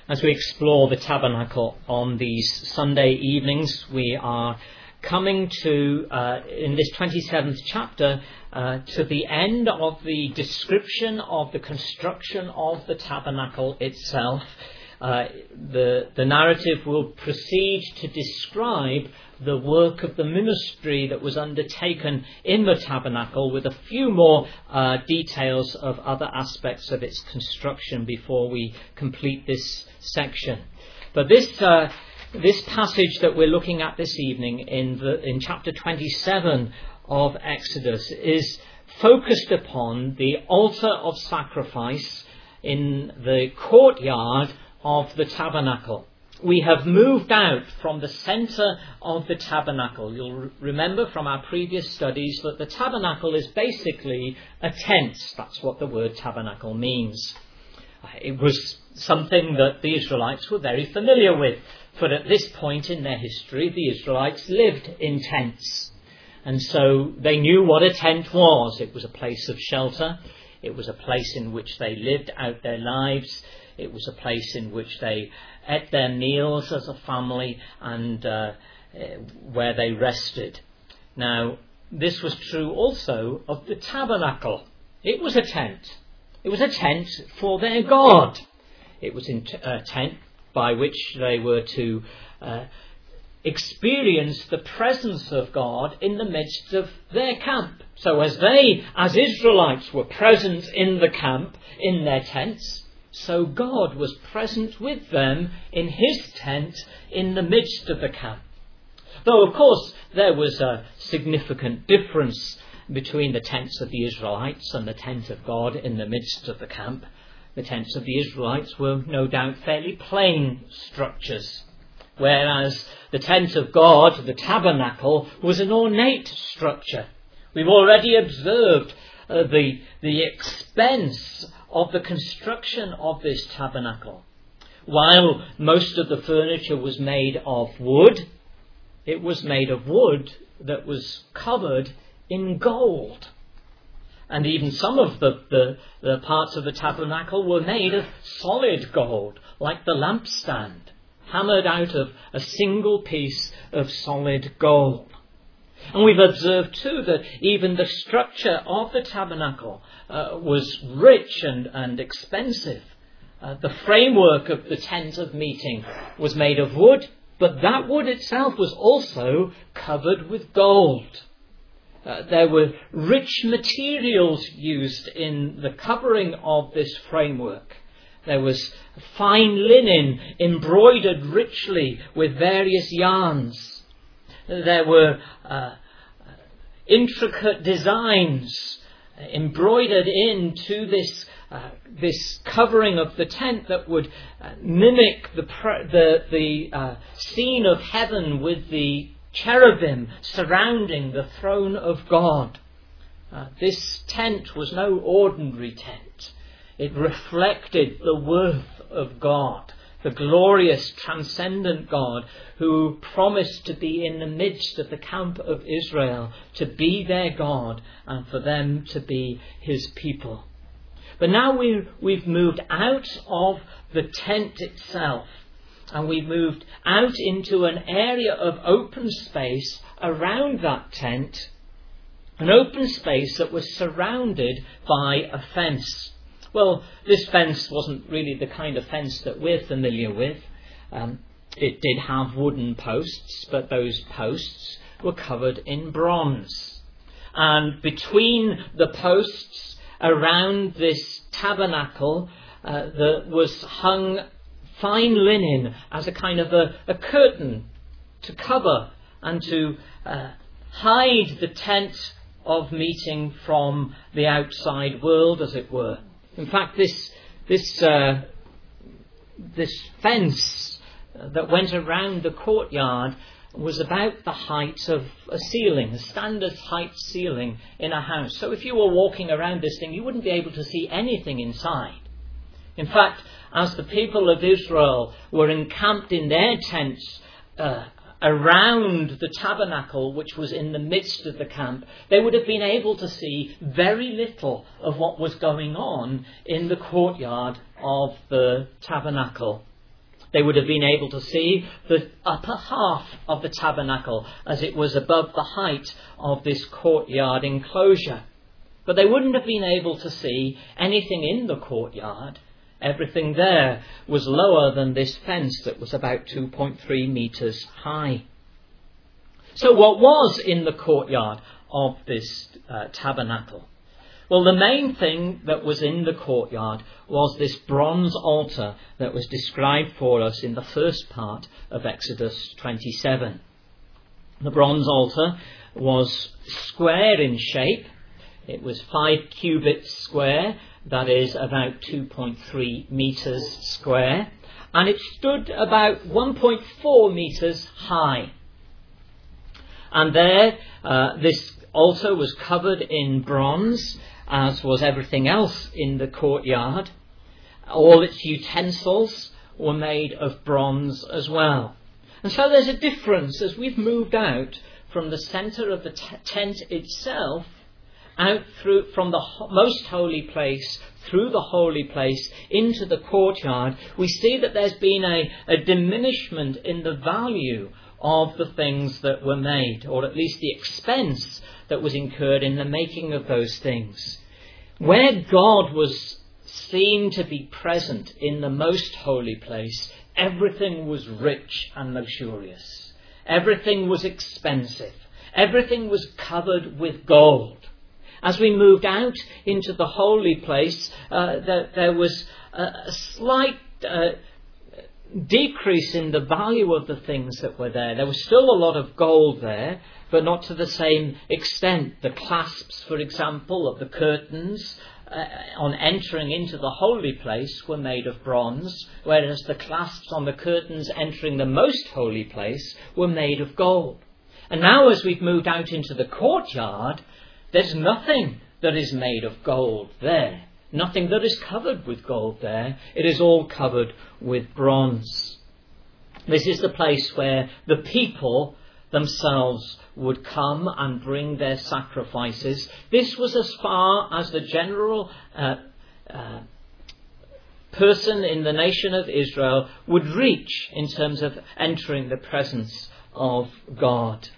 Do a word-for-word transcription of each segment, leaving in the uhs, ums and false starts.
As we explore the tabernacle on these Sunday evenings, we are coming to, uh, in this twenty-seventh chapter, uh, to the end of the description of the construction of the tabernacle itself. Uh, the, the narrative will proceed to describe the work of the ministry that was undertaken in the tabernacle, with a few more uh, details of other aspects of its construction before we complete this section. But this uh, this passage that we're looking at this evening in the in chapter twenty-seven of Exodus is focused upon the altar of sacrifice in the courtyard of the tabernacle. We have moved out from the centre of the tabernacle. You'll remember from our previous studies that the tabernacle is basically a tent. That's what the word tabernacle means. It was something that the Israelites were very familiar with, for at this point in their history, the Israelites lived in tents. And so they knew what a tent was. It was a place of shelter. It was a place in which they lived out their lives. It was a place in which they ate their meals as a family and uh, where they rested. Now, this was true also of the tabernacle. It was a tent. It was a tent for their God. It was a tent by which they were to uh, experience the presence of God in the midst of their camp. So as they, as Israelites, were present in the camp, in their tents, so God was present with them in his tent in the midst of the camp. Though, of course, there was a significant difference between the tents of the Israelites and the tent of God in the midst of the camp. The tents of the Israelites were no doubt fairly plain structures, whereas the tent of God, the tabernacle, was an ornate structure. We've already observed uh, the, the expense of the construction of this tabernacle. While most of the furniture was made of wood, it was made of wood that was covered in gold. And even some of the, the, the parts of the tabernacle were made of solid gold, like the lampstand, hammered out of a single piece of solid gold. And we've observed too that even the structure of the tabernacle uh, was rich and, and expensive. Uh, the framework of the tent of meeting was made of wood, but that wood itself was also covered with gold. Uh, there were rich materials used in the covering of this framework. There was fine linen embroidered richly with various yarns. There were uh, intricate designs embroidered into this uh, this covering of the tent that would uh, mimic the pre- the the uh, scene of heaven with the cherubim surrounding the throne of God. Uh, this tent was no ordinary tent. It reflected the worth of God, the glorious, transcendent God who promised to be in the midst of the camp of Israel, to be their God and for them to be his people. But now we, we've moved out of the tent itself, and we've moved out into an area of open space around that tent, an open space that was surrounded by a fence. Well, this fence wasn't really the kind of fence that we're familiar with. Um, it did have wooden posts, but those posts were covered in bronze. And between the posts around this tabernacle, uh, there was hung fine linen as a kind of a, a curtain to cover and to uh, hide the tent of meeting from the outside world, as it were. In fact, this this uh, this fence that went around the courtyard was about the height of a ceiling, a standard height ceiling in a house. So if you were walking around this thing, you wouldn't be able to see anything inside. In fact, as the people of Israel were encamped in their tents uh, around the tabernacle, which was in the midst of the camp, they would have been able to see very little of what was going on in the courtyard of the tabernacle. They would have been able to see the upper half of the tabernacle as it was above the height of this courtyard enclosure. But they wouldn't have been able to see anything in the courtyard. Everything there was lower than this fence that was about two point three metres high. So what was in the courtyard of this uh, tabernacle? Well, the main thing that was in the courtyard was this bronze altar that was described for us in the first part of Exodus twenty-seven. The bronze altar was square in shape. It was five cubits square, that is about two point three metres square, and it stood about one point four metres high. And there, uh, this altar was covered in bronze, as was everything else in the courtyard. All its utensils were made of bronze as well. And so there's a difference as we've moved out from the centre of the t- tent itself, out through from the ho- most holy place, through the holy place, into the courtyard. We see that there's been a, a diminishment in the value of the things that were made, or at least the expense that was incurred in the making of those things. Where God was seen to be present in the most holy place, everything was rich and luxurious. Everything was expensive. Everything was covered with gold. As we moved out into the holy place, uh, there, there was a, a slight uh, decrease in the value of the things that were there. There was still a lot of gold there, but not to the same extent. The clasps, for example, of the curtains uh, on entering into the holy place were made of bronze, whereas the clasps on the curtains entering the most holy place were made of gold. And now as we've moved out into the courtyard, there's nothing that is made of gold there. Nothing that is covered with gold there. It is all covered with bronze. This is the place where the people themselves would come and bring their sacrifices. This was as far as the general uh, uh, person in the nation of Israel would reach in terms of entering the presence of God.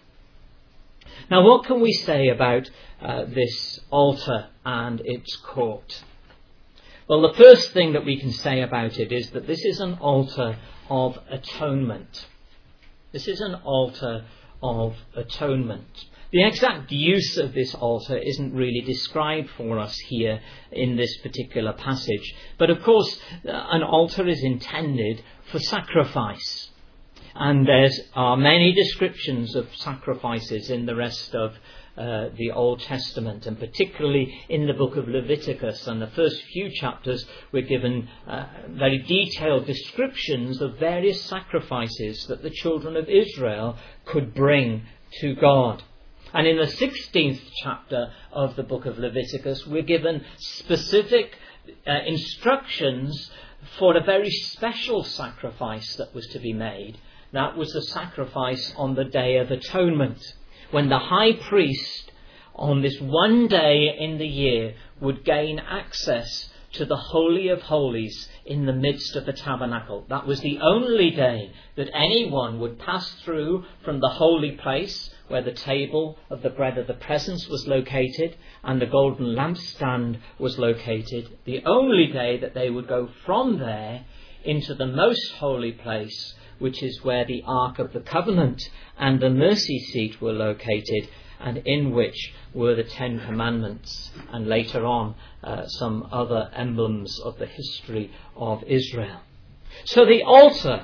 Now, what can we say about uh, this altar and its court? Well, the first thing that we can say about it is that this is an altar of atonement. This is an altar of atonement. The exact use of this altar isn't really described for us here in this particular passage. But of course, an altar is intended for sacrifice. And there are many descriptions of sacrifices in the rest of uh, the Old Testament, and particularly in the book of Leviticus. And the first few chapters we're given uh, very detailed descriptions of various sacrifices that the children of Israel could bring to God. And in the sixteenth chapter of the book of Leviticus, we're given specific uh, instructions for a very special sacrifice that was to be made. That was the sacrifice on the Day of Atonement, when the high priest on this one day in the year would gain access to the Holy of Holies in the midst of the tabernacle. That was the only day that anyone would pass through from the holy place, where the table of the bread of the presence was located and the golden lampstand was located. The only day that they would go from there into the most holy place, which is where the Ark of the Covenant and the mercy seat were located, and in which were the Ten Commandments, and later on uh, some other emblems of the history of Israel. So the altar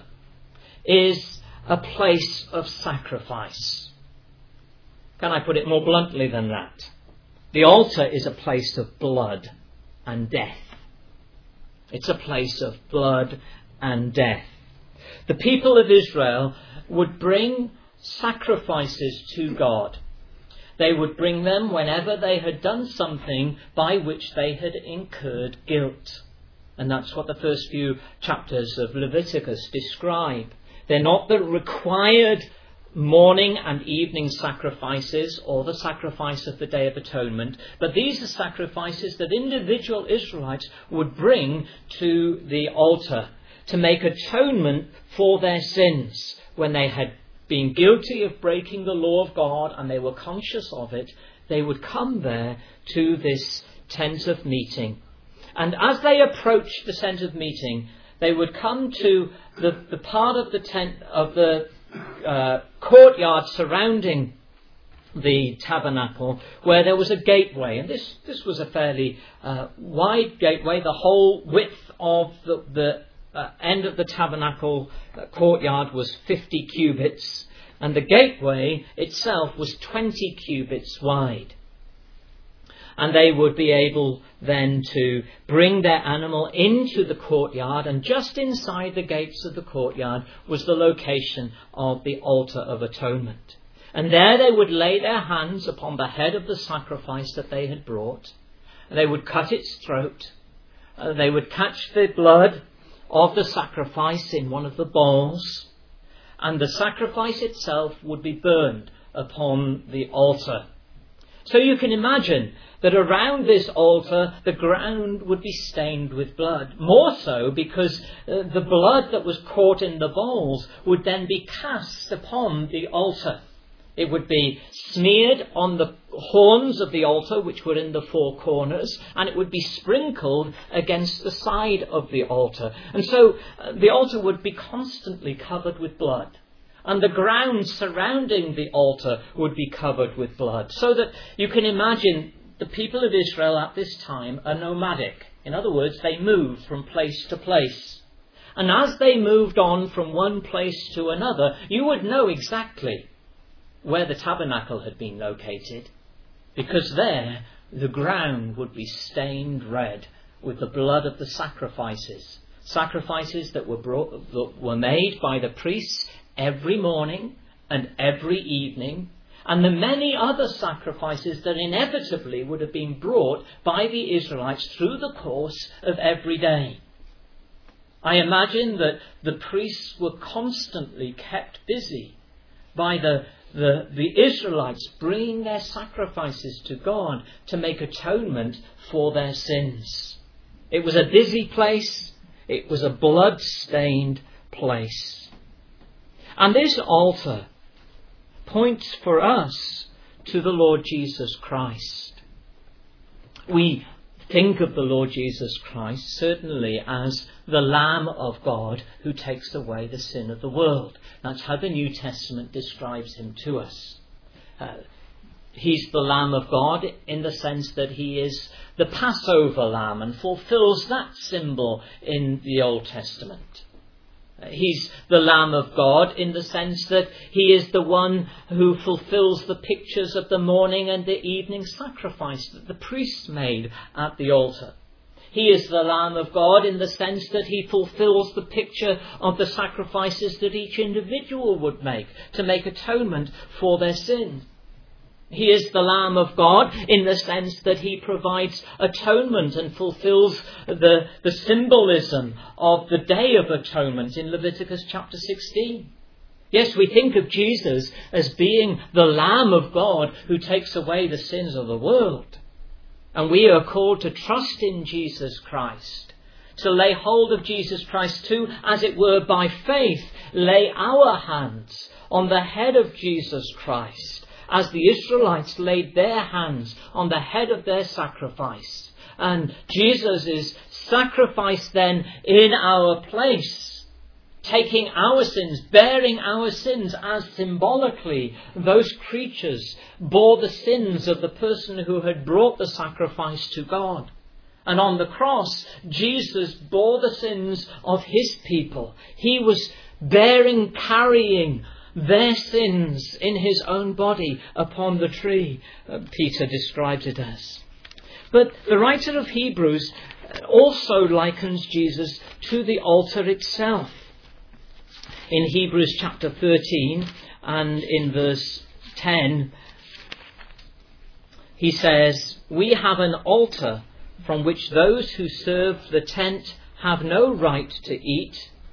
is a place of sacrifice. Can I put it more bluntly than that? The altar is a place of blood and death. It's a place of blood and death. The people of Israel would bring sacrifices to God. They would bring them whenever they had done something by which they had incurred guilt. And that's what the first few chapters of Leviticus describe. They're not the required morning and evening sacrifices or the sacrifice of the Day of Atonement, but these are sacrifices that individual Israelites would bring to the altar to make atonement for their sins. When they had been guilty of breaking the law of God and they were conscious of it, they would come there to this tent of meeting. And as they approached the tent of meeting, they would come to the, the part of the tent of the uh, courtyard surrounding the tabernacle, where there was a gateway. And this, this was a fairly uh, wide gateway. The whole width of the, the uh, end of the tabernacle uh, courtyard was fifty cubits, and the gateway itself was twenty cubits wide. And they would be able then to bring their animal into the courtyard, and just inside the gates of the courtyard was the location of the altar of atonement. And there they would lay their hands upon the head of the sacrifice that they had brought. They would cut its throat. Uh, they would catch the blood of the sacrifice in one of the bowls. And the sacrifice itself would be burned upon the altar. So you can imagine that around this altar the ground would be stained with blood. More so because uh, the blood that was caught in the bowls would then be cast upon the altar. It would be smeared on the horns of the altar, which were in the four corners, and it would be sprinkled against the side of the altar. And so uh, the altar would be constantly covered with blood. And the ground surrounding the altar would be covered with blood. So that you can imagine the people of Israel at this time are nomadic. In other words, they moved from place to place. And as they moved on from one place to another, you would know exactly where the tabernacle had been located, because there the ground would be stained red with the blood of the sacrifices. Sacrifices that were brought, that were made by the priests every morning and every evening, and the many other sacrifices that inevitably would have been brought by the Israelites through the course of every day. I imagine that the priests were constantly kept busy by the The, the Israelites bringing their sacrifices to God to make atonement for their sins. It was a busy place. It was a blood-stained place. And this altar points for us to the Lord Jesus Christ. We think of the Lord Jesus Christ certainly as the Lamb of God who takes away the sin of the world. That's how the New Testament describes him to us. Uh, he's the Lamb of God in the sense that he is the Passover Lamb and fulfills that symbol in the Old Testament. He's the Lamb of God in the sense that he is the one who fulfills the pictures of the morning and the evening sacrifice that the priests made at the altar. He is the Lamb of God in the sense that he fulfills the picture of the sacrifices that each individual would make to make atonement for their sin. He is the Lamb of God in the sense that he provides atonement and fulfills the, the symbolism of the Day of Atonement in Leviticus chapter sixteen. Yes, we think of Jesus as being the Lamb of God who takes away the sins of the world. And we are called to trust in Jesus Christ, to lay hold of Jesus Christ too, as it were by faith, lay our hands on the head of Jesus Christ, as the Israelites laid their hands on the head of their sacrifice. And Jesus is sacrificed then in our place, taking our sins, bearing our sins, as symbolically those creatures bore the sins of the person who had brought the sacrifice to God. And on the cross, Jesus bore the sins of his people. He was bearing, carrying their sins in his own body upon the tree, uh, Peter describes it as. But the writer of Hebrews also likens Jesus to the altar itself. In Hebrews chapter thirteen and in verse ten, he says, "We have an altar from which those who serve the tent have no right to eat,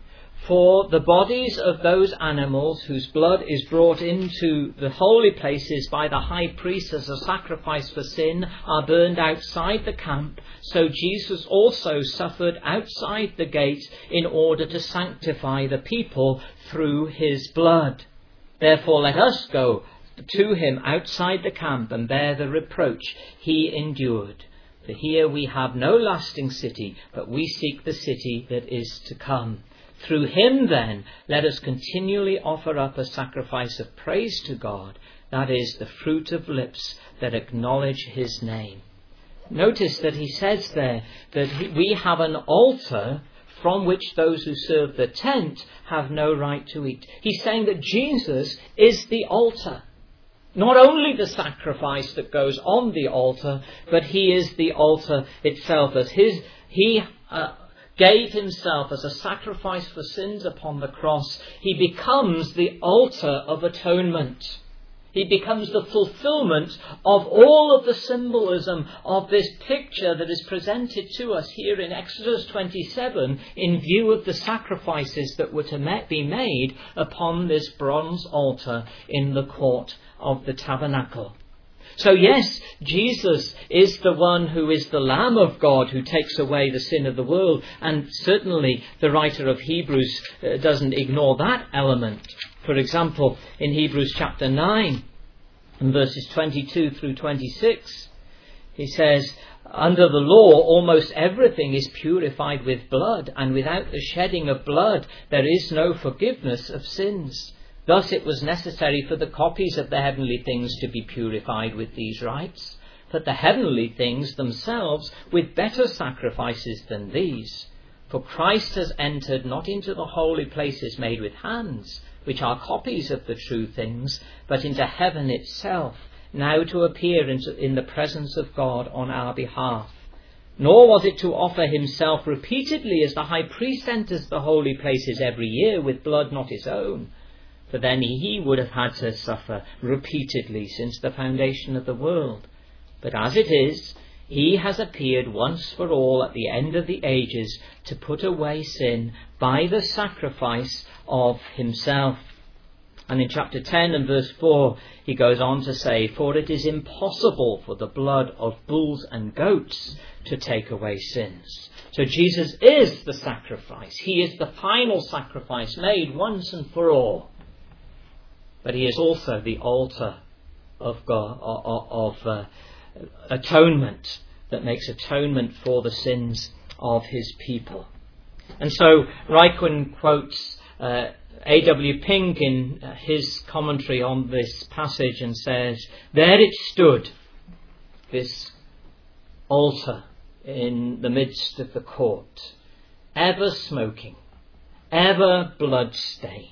For the bodies of those animals whose blood is brought into the holy places by the high priest as a sacrifice for sin are burned outside the camp, so Jesus also suffered outside the gate in order to sanctify the people through his blood. Therefore let us go to him outside the camp and bear the reproach he endured. For here we have no lasting city, but we seek the city that is to come. Through him, then, let us continually offer up a sacrifice of praise to God, that is, the fruit of lips that acknowledge his name. Notice that he says there that we have an altar from which those who serve the tent have no right to eat. He's saying that Jesus is the altar. Not only the sacrifice that goes on the altar, but he is the altar itself. As his, he uh, gave himself as a sacrifice for sins upon the cross, he becomes the altar of atonement. He becomes the fulfillment of all of the symbolism of this picture that is presented to us here in Exodus twenty-seven in view of the sacrifices that were to be made upon this bronze altar in the court of the tabernacle. So yes, Jesus is the one who is the Lamb of God who takes away the sin of the world, and certainly the writer of Hebrews uh, doesn't ignore that element. For example, in Hebrews chapter nine, and verses twenty-two through twenty-six, he says, under the law almost everything is purified with blood, and without the shedding of blood there is no forgiveness of sins. Thus it was necessary for the copies of the heavenly things to be purified with these rites, but the heavenly things themselves with better sacrifices than these. For Christ has entered not into the holy places made with hands, which are copies of the true things, but into heaven itself, now to appear in the presence of God on our behalf. Nor was it to offer himself repeatedly as the high priest enters the holy places every year with blood not his own. For then he would have had to suffer repeatedly since the foundation of the world. But as it is, he has appeared once for all at the end of the ages to put away sin by the sacrifice of himself. And in chapter ten and verse four, he goes on to say, for it is impossible for the blood of bulls and goats to take away sins. So Jesus is the sacrifice. He is the final sacrifice made once and for all. But he is also the altar of God, of, of uh, atonement that makes atonement for the sins of his people. And so Ryquin quotes uh, A W Pink in uh, his commentary on this passage and says, there it stood, this altar in the midst of the court, ever smoking, ever blood-stained,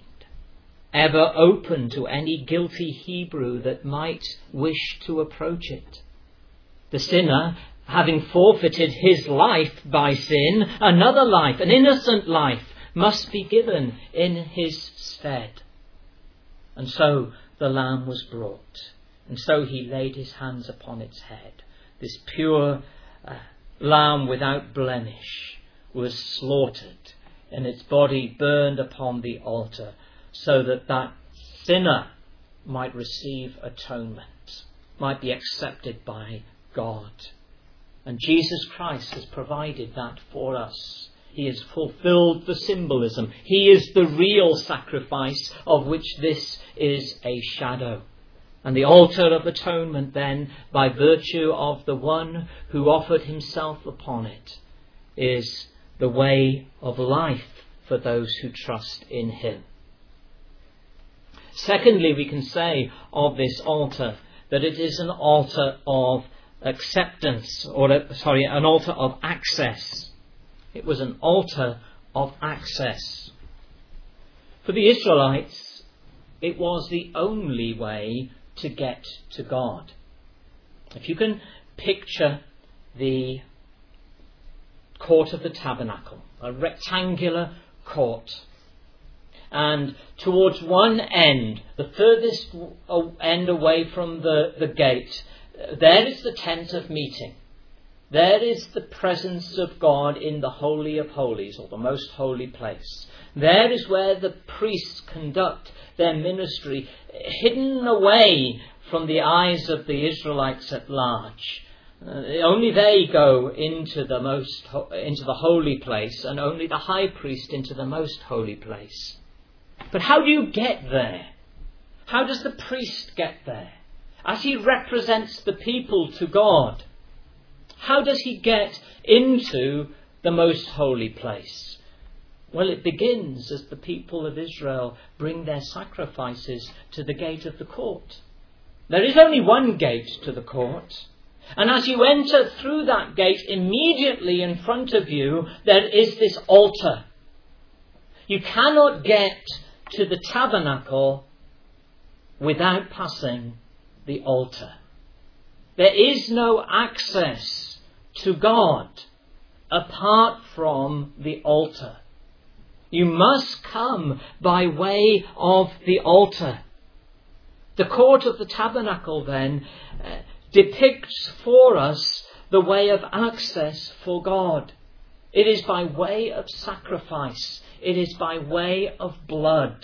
ever open to any guilty Hebrew that might wish to approach it. The sinner, having forfeited his life by sin, another life, an innocent life, must be given in his stead. And so the lamb was brought, and so he laid his hands upon its head. This pure uh, lamb without blemish was slaughtered, and its body burned upon the altar, so that that sinner might receive atonement, might be accepted by God. And Jesus Christ has provided that for us. He has fulfilled the symbolism. He is the real sacrifice of which this is a shadow. And the altar of atonement then, by virtue of the one who offered himself upon it, is the way of life for those who trust in him. Secondly, we can say of this altar that it is an altar of acceptance, or a, sorry, an altar of access. It was an altar of access. For the Israelites, it was the only way to get to God. If you can picture the court of the tabernacle, a rectangular court, and towards one end, the furthest end away from the, the gate, there is the tent of meeting. There is the presence of God in the Holy of Holies, or the most holy place. There is where the priests conduct their ministry, hidden away from the eyes of the Israelites at large. Uh, only they go into the most ho- into the holy place, and only the high priest into the most holy place. But how do you get there? How does the priest get there? As he represents the people to God, how does he get into the most holy place? Well, it begins as the people of Israel bring their sacrifices to the gate of the court. There is only one gate to the court. And as you enter through that gate, immediately in front of you, there is this altar. You cannot get to the tabernacle without passing the altar. There is no access to God apart from the altar. You must come by way of the altar. The court of the tabernacle then uh, depicts for us the way of access for God. It is by way of sacrifice. It is by way of blood.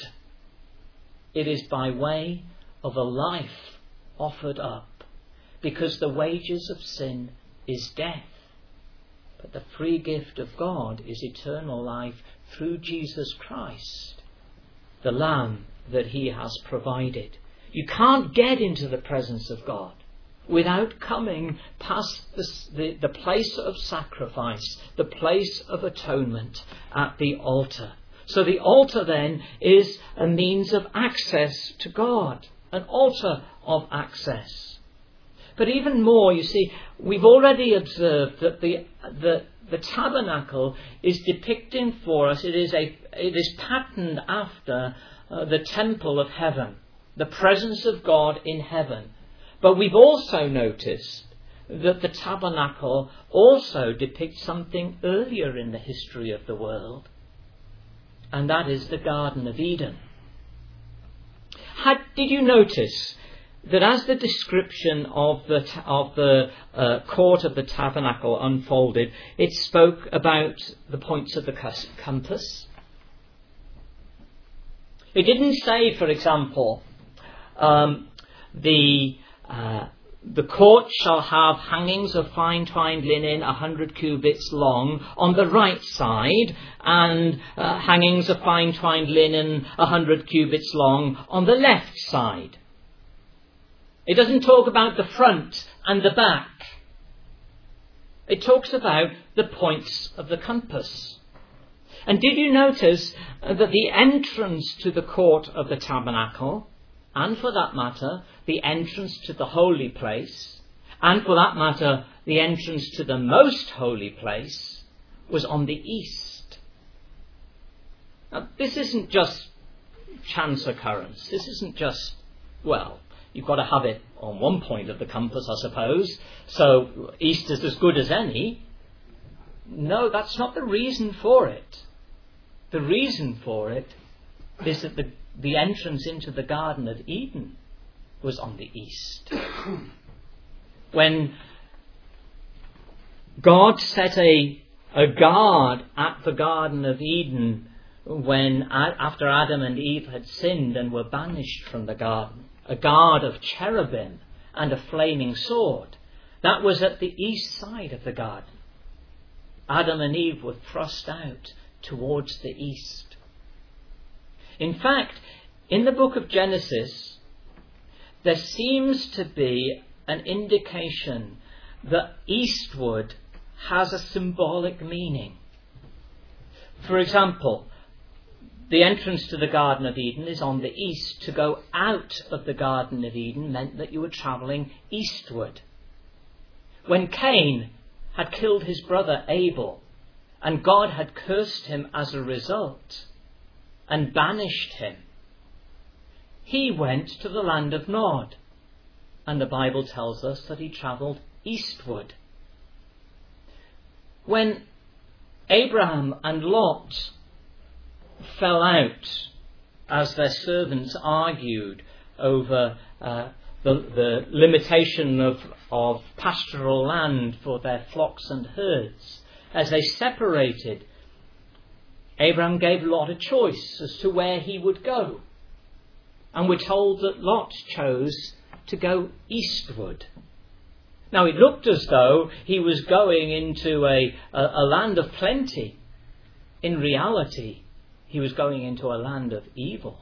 It is by way of a life offered up, because the wages of sin is death. But the free gift of God is eternal life through Jesus Christ, the Lamb that he has provided. You can't get into the presence of God without coming past the, the, the place of sacrifice, the place of atonement at the altar. So the altar then is a means of access to God, an altar of access. But even more, you see, we've already observed that the the, the tabernacle is depicting for us, it is a it is patterned after uh, the temple of heaven, the presence of God in heaven. But we've also noticed that the tabernacle also depicts something earlier in the history of the world, and that is the Garden of Eden. Had, did you notice that as the description of the of the uh, court of the tabernacle unfolded, it spoke about the points of the compass? It didn't say, for example, um, the uh, the court shall have hangings of fine twined linen a hundred cubits long on the right side, and uh, hangings of fine twined linen a hundred cubits long on the left side. It doesn't talk about the front and the back. It talks about the points of the compass. And did you notice that the entrance to the court of the tabernacle, and for that matter, the entrance to the holy place, and for that matter, the entrance to the most holy place, was on the east? Now, this isn't just chance occurrence. This isn't just, well, you've got to have it on one point of the compass, I suppose, so east is as good as any. No, that's not the reason for it. The reason for it is that the, the entrance into the Garden of Eden was on the east. When God set a, a guard at the Garden of Eden, when after Adam and Eve had sinned and were banished from the garden, a guard of cherubim and a flaming sword, that was at the east side of the garden. Adam and Eve were thrust out towards the east. In fact, in the book of Genesis, there seems to be an indication that eastward has a symbolic meaning. For example, the entrance to the Garden of Eden is on the east. To go out of the Garden of Eden meant that you were travelling eastward. When Cain had killed his brother Abel, and God had cursed him as a result and banished him, he went to the land of Nod, and the Bible tells us that he travelled eastward. When Abraham and Lot fell out as their servants argued over uh, the, the limitation of, of pastoral land for their flocks and herds. As they separated, Abraham gave Lot a choice as to where he would go. And we're told that Lot chose to go eastward. Now it looked as though he was going into a, a, a land of plenty. In reality, he was going into a land of evil.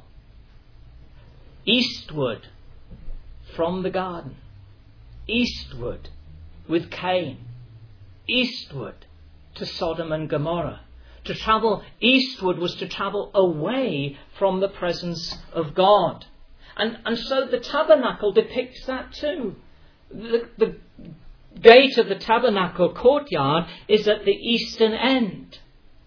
Eastward from the garden. Eastward with Cain. Eastward to Sodom and Gomorrah. To travel eastward was to travel away from the presence of God. And, and so the tabernacle depicts that too. The, the gate of the tabernacle courtyard is at the eastern end.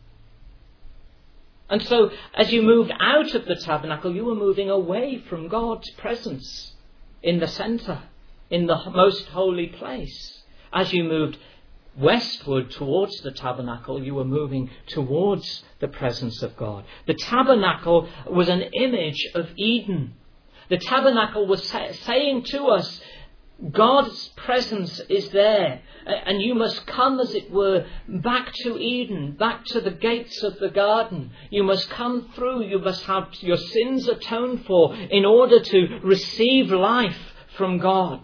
And so as you moved out of the tabernacle, you were moving away from God's presence in the centre, in the most holy place. As you moved westward towards the tabernacle, you were moving towards the presence of God. The tabernacle was an image of Eden. The tabernacle was say, saying to us, God's presence is there, and you must come, as it were, back to Eden, back to the gates of the garden. You must come through, you must have your sins atoned for in order to receive life from God.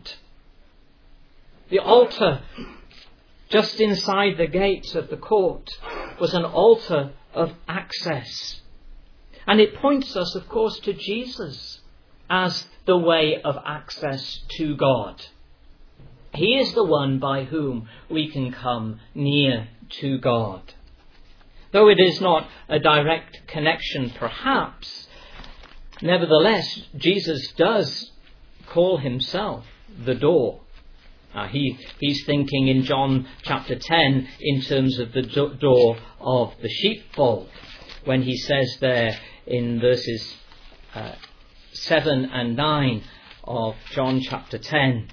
The altar just inside the gates of the court was an altar of access. And it points us, of course, to Jesus as the way of access to God. He is the one by whom we can come near to God. Though it is not a direct connection, perhaps, nevertheless, Jesus does call himself the door. Uh, he, he's thinking in John chapter ten in terms of the do- door of the sheepfold, when he says there in verses uh, seven and nine of John chapter ten,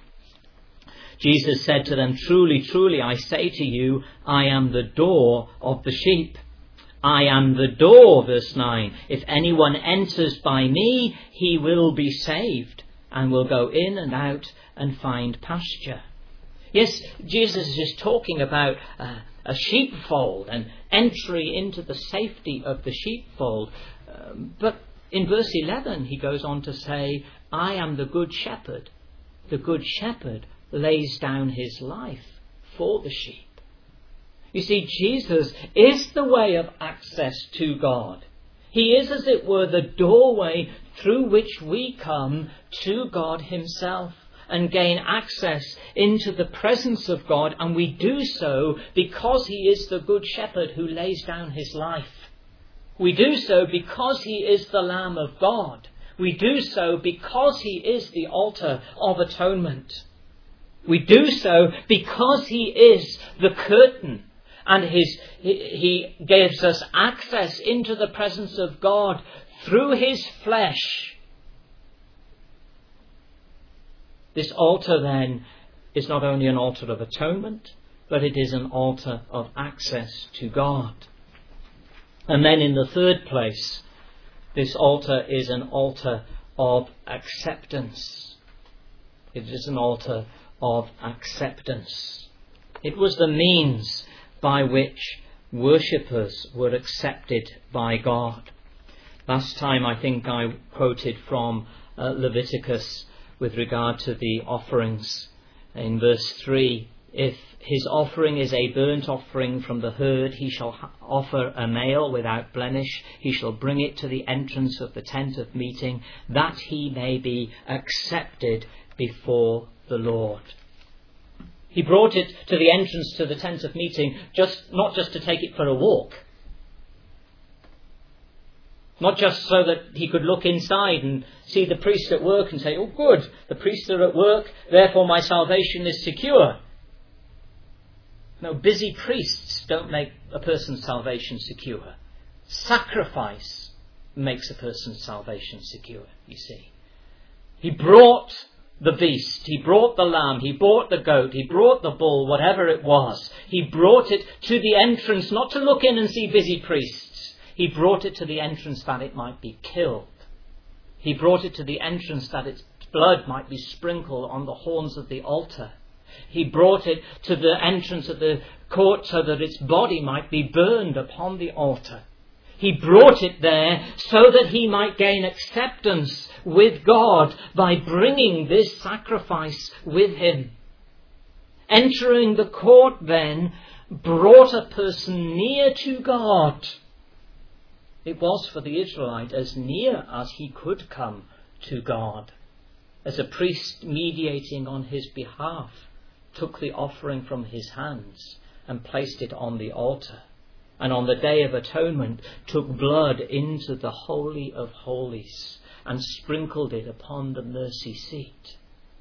Jesus said to them, "Truly, truly, I say to you, I am the door of the sheep. I am the door," verse nine. "If anyone enters by me, he will be saved, and will go in and out and find pasture." Yes, Jesus is talking about uh, a sheepfold and entry into the safety of the sheepfold. Um, but in verse eleven, he goes on to say, "I am the good shepherd. The good shepherd lays down his life for the sheep." You see, Jesus is the way of access to God. He is, as it were, the doorway through which we come to God himself and gain access into the presence of God. And we do so because he is the good shepherd who lays down his life. We do so because he is the Lamb of God. We do so because he is the altar of atonement. We do so because he is the curtain, and his, he, he gives us access into the presence of God through his flesh. This altar then is not only an altar of atonement, but it is an altar of access to God. And then in the third place, this altar is an altar of acceptance. It is an altar of acceptance. It was the means by which worshippers were accepted by God. Last time I think I quoted from uh, Leviticus with regard to the offerings in verse three. "If his offering is a burnt offering from the herd, he shall ha- offer a male without blemish. He shall bring it to the entrance of the tent of meeting, that he may be accepted before the Lord." He brought it to the entrance to the tent of meeting, just not just to take it for a walk, not just so that he could look inside and see the priest at work and say, "Oh good, the priests are at work, therefore my salvation is secure." No, busy priests don't make a person's salvation secure. Sacrifice makes a person's salvation secure, you see. He brought the beast, he brought the lamb, he brought the goat, he brought the bull, whatever it was. He brought it to the entrance, not to look in and see busy priests. He brought it to the entrance that it might be killed. He brought it to the entrance that it blood might be sprinkled on the horns of the altar. He brought it to the entrance of the court so that its body might be burned upon the altar. He brought it there so that he might gain acceptance with God by bringing this sacrifice with him. Entering the court then brought a person near to God. It was for the Israelite as near as he could come to God, as a priest mediating on his behalf took the offering from his hands and placed it on the altar, and on the Day of Atonement took blood into the Holy of Holies and sprinkled it upon the mercy seat.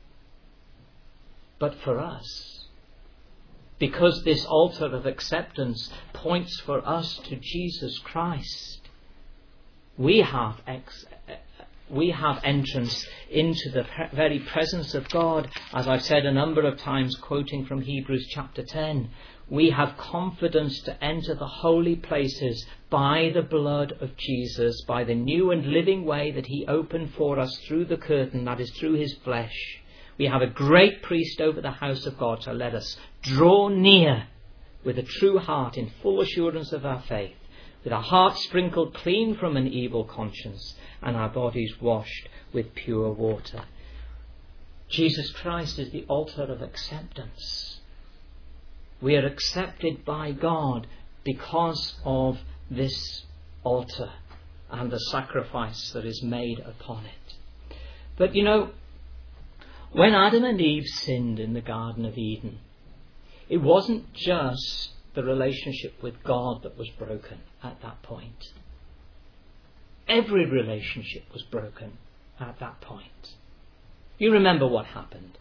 But for us, because this altar of acceptance points for us to Jesus Christ, we have ex- we have entrance into the very presence of God. As I've said a number of times, quoting from Hebrews chapter ten, we have confidence to enter the holy places by the blood of Jesus, by the new and living way that he opened for us through the curtain, that is through his flesh. We have a great priest over the house of God to let us draw near with a true heart in full assurance of our faith, with our hearts sprinkled clean from an evil conscience and our bodies washed with pure water. Jesus Christ is the altar of acceptance. We are accepted by God because of this altar and the sacrifice that is made upon it. But you know, when Adam and Eve sinned in the Garden of Eden, it wasn't just the relationship with God that was broken at that point. Every relationship was broken at that point. You remember what happened.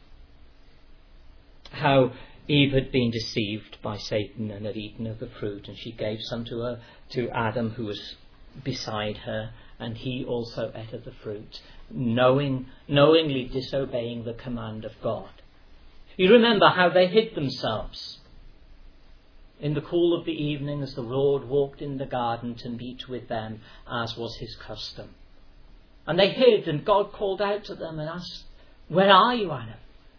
How Eve had been deceived by Satan and had eaten of the fruit, and she gave some to her, to Adam who was beside her, and he also ate of the fruit, knowing, knowingly disobeying the command of God. You remember how they hid themselves in the cool of the evening as the Lord walked in the garden to meet with them, as was his custom. And they hid, and God called out to them and asked, "Where are you, Adam?"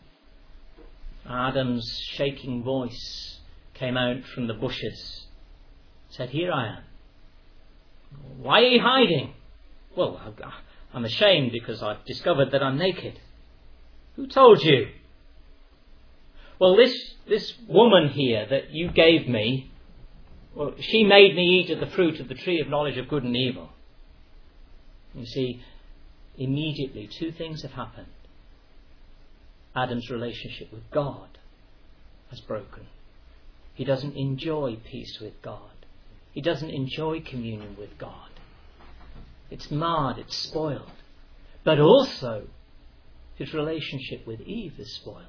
Adam's shaking voice came out from the bushes, said, "Here I am." "Why are you hiding?" "Well, I'm ashamed because I've discovered that I'm naked." "Who told you?" "Well, this, this woman here that you gave me, well, she made me eat of the fruit of the tree of knowledge of good and evil." You see, immediately two things have happened. Adam's relationship with God has broken. He doesn't enjoy peace with God. He doesn't enjoy communion with God. It's marred, it's spoiled. But also, his relationship with Eve is spoiled.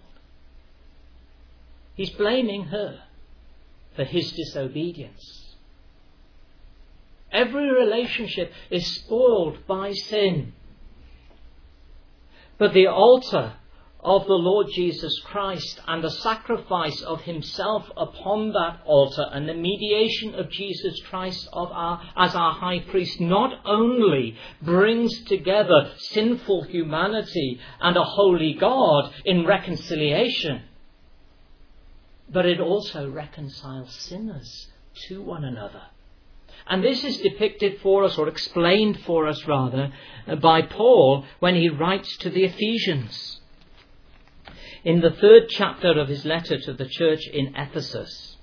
He's blaming her for his disobedience. Every relationship is spoiled by sin. But the altar of the Lord Jesus Christ and the sacrifice of himself upon that altar and the mediation of Jesus Christ of our, as our high priest not only brings together sinful humanity and a holy God in reconciliation, but it also reconciles sinners to one another. And this is depicted for us, or explained for us rather, by Paul when he writes to the Ephesians. In the third chapter of his letter to the church in Ephesus,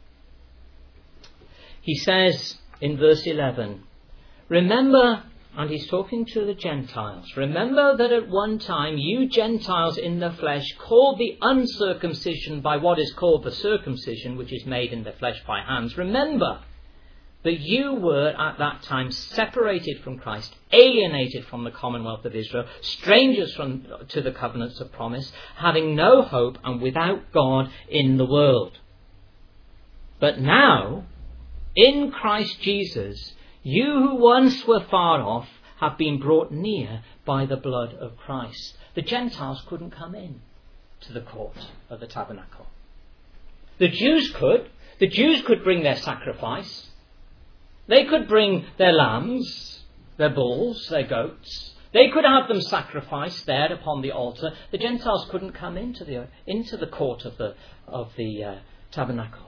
he says in verse eleven, "Remember," and he's talking to the Gentiles, "remember that at one time you Gentiles in the flesh, called the uncircumcision by what is called the circumcision, which is made in the flesh by hands. Remember that you were at that time separated from Christ, alienated from the commonwealth of Israel, strangers from, to the covenants of promise, having no hope and without God in the world. But now, in Christ Jesus, you who once were far off have been brought near by the blood of Christ." The Gentiles couldn't come in to the court of the tabernacle. The Jews could. The Jews could bring their sacrifice. They could bring their lambs, their bulls, their goats. They could have them sacrificed there upon the altar. The Gentiles couldn't come into the into the court of the of the uh, tabernacle.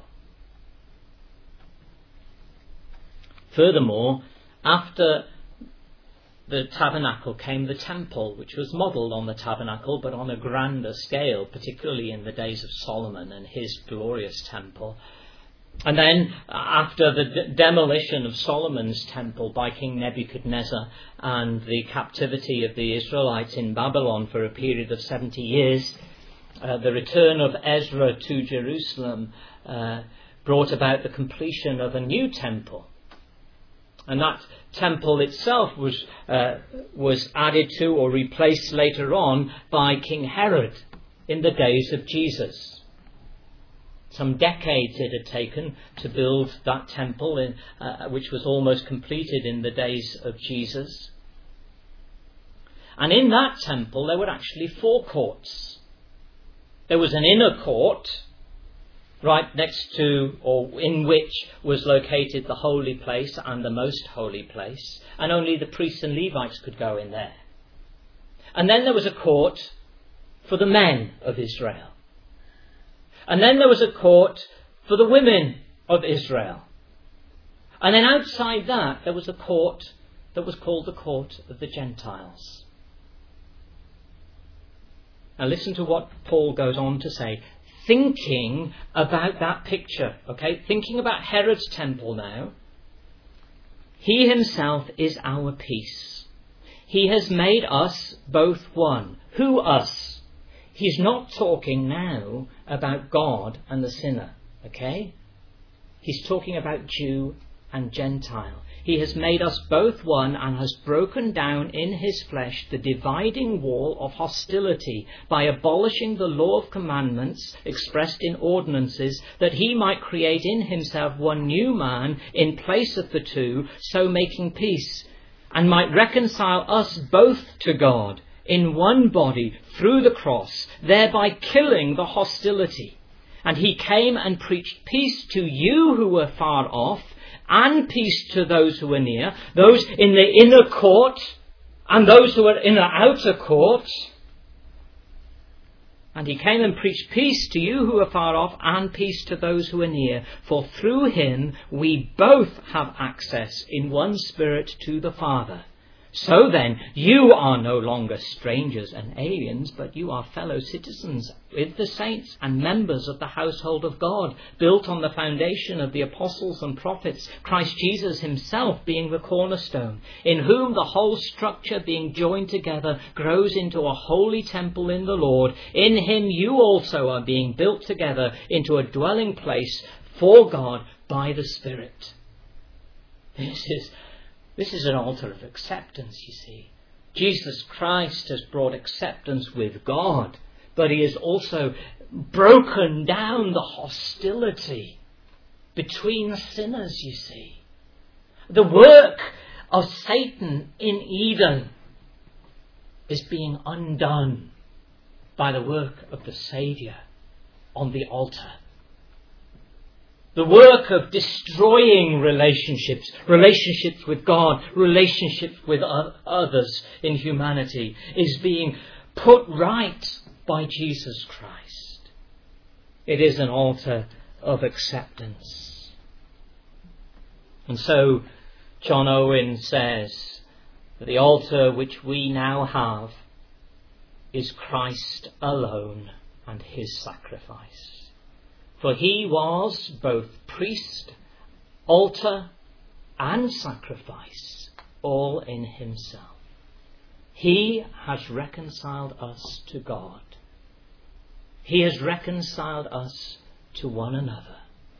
Furthermore, after the tabernacle came the temple, which was modelled on the tabernacle, but on a grander scale, particularly in the days of Solomon and his glorious temple. And then, after the d- demolition of Solomon's temple by King Nebuchadnezzar and the captivity of the Israelites in Babylon for a period of seventy years, uh, the return of Ezra to Jerusalem uh, brought about the completion of a new temple. And that temple itself was uh, was added to or replaced later on by King Herod in the days of Jesus. Some decades it had taken to build that temple, in, uh, which was almost completed in the days of Jesus. And in that temple there were actually four courts. There was an inner court, right next to, or in which was located the holy place and the most holy place, and only the priests and Levites could go in there. And then there was a court for the men of Israel. And then there was a court for the women of Israel. And then outside that there was a court that was called the court of the Gentiles. Now listen to what Paul goes on to say. Thinking about that picture, okay? Thinking about Herod's temple now. He himself is our peace. He has made us both one. Who us? He's not talking now about God and the sinner, okay? He's talking about Jew and Gentile. He has made us both one and has broken down in his flesh the dividing wall of hostility by abolishing the law of commandments expressed in ordinances, that he might create in himself one new man in place of the two, so making peace, and might reconcile us both to God in one body through the cross, thereby killing the hostility. And he came and preached peace to you who were far off, and peace to those who were near, those in the inner court and those who were in the outer court. And he came and preached peace to you who are far off, and peace to those who are near. For through him we both have access in one Spirit to the Father. So then, you are no longer strangers and aliens, but you are fellow citizens with the saints and members of the household of God, built on the foundation of the apostles and prophets, Christ Jesus himself being the cornerstone, in whom the whole structure being joined together grows into a holy temple in the Lord. In him you also are being built together into a dwelling place for God by the Spirit. This is This is an altar of acceptance, you see. Jesus Christ has brought acceptance with God, but he has also broken down the hostility between sinners, you see. The work of Satan in Eden is being undone by the work of the Saviour on the altar. The work of destroying relationships, relationships with God, relationships with others in humanity, is being put right by Jesus Christ. It is an altar of acceptance. And so John Owen says that the altar which we now have is Christ alone and his sacrifice. For he was both priest, altar, and sacrifice, all in himself. He has reconciled us to God. He has reconciled us to one another.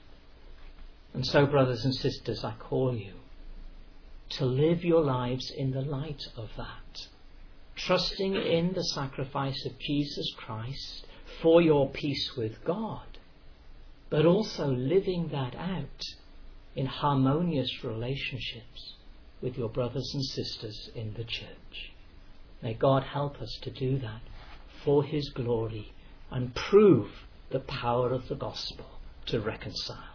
And so, brothers and sisters, I call you to live your lives in the light of that, trusting in the sacrifice of Jesus Christ for your peace with God, but also living that out in harmonious relationships with your brothers and sisters in the church. May God help us to do that for his glory and prove the power of the gospel to reconcile.